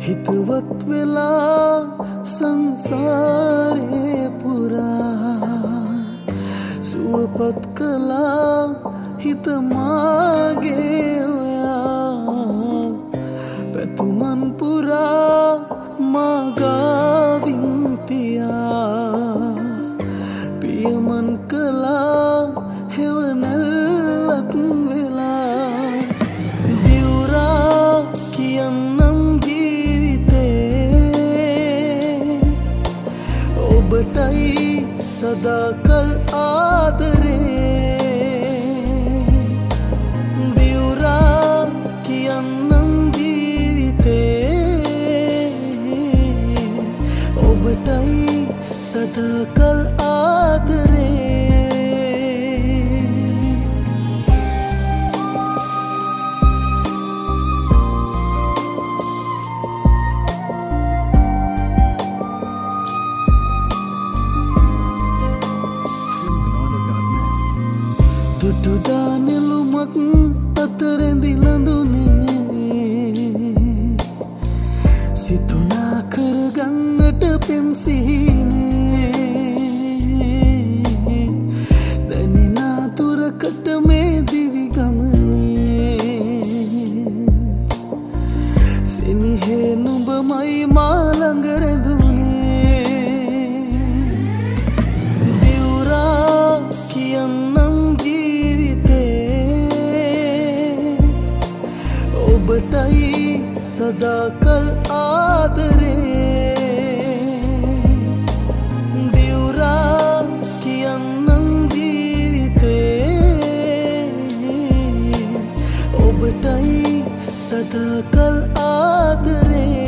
හිතවත් වෙලා සංසාරේ පුරා සුවපත් කළා හිත මාගේ ඔයා පැතුමන් පුරා මාගාවින් තියා පියමන් කළා හෙවනැල්ලක් වෙලා දිවුරා කියන්නම් ඔබටයි සදාකල් ආදරේ දිවුරා කියන්නම් ජීවිතේ ඔබටයි සදාකල් ආදරේ දුටුදා නෙළුමක් අතරැඳි ලඳුනේ සිතුනා කරගන්නට පෙම්සිහිනේ දැනිනා තුරකට මේ දිවි ගමනේ සෙනෙහේ නුඹමයි මා ළඟ රැඳුනේ දිවුරා කියන්නම් ඔබටයි සදාකල් ආදරේ දිවුරා කියන්නම් ජීවිතේ ඔබටයි සදාකල් ආදරේ